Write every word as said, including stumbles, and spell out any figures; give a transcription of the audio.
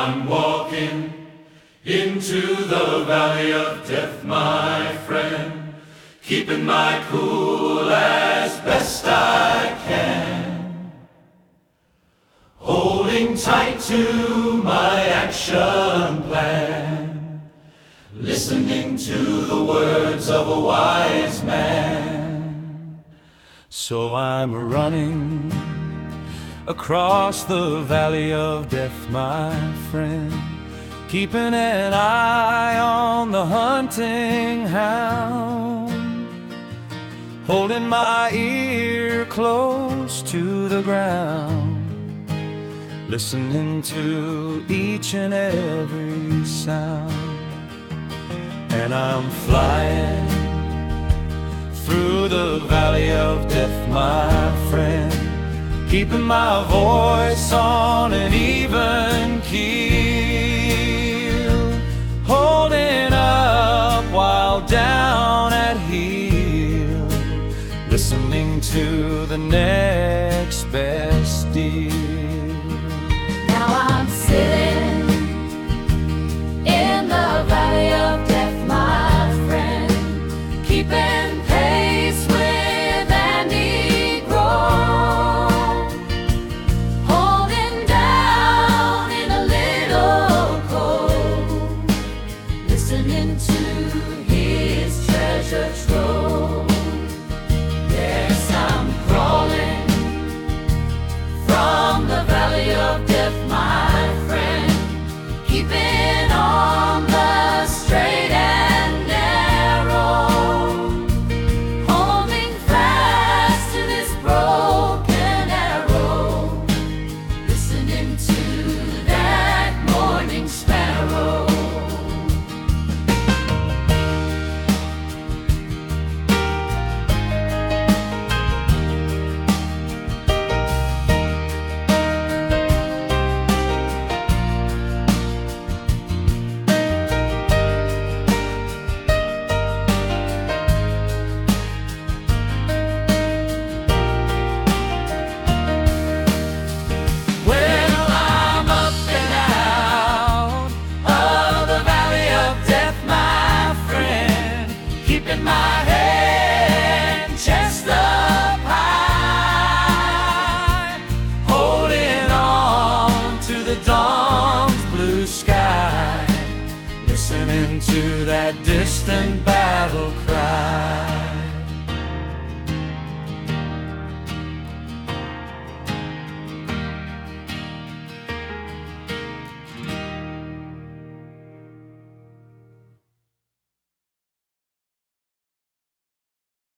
I'm walking into the valley of death, my friend, keeping my cool as best I can, holding tight to my action plan, listening to the words of a wise man. So I'm running across the valley of death, my friend, keeping an eye on the hunting hound, holding my ear close to the ground, listening to each and every sound. And I'm flying through the valley of death, my friend, keeping my voice on an even keel, holding up while down at heel, listening to the next best deal. Now I'm sitting in the valley of death, my friend, keeping pace with Andy Grove, holding down in a little cove, listening to his treasure trove. Yes, I'm crawling from the valley of death, my friend, keeping on the straight and narrow, holding fast to this broken arrow, listening to that morning sparrow. Well, I'm up and out of the valley of death, my friend, keeping my head chest up high, holding on to the dawn's blue sky, listening to that distant battle cry.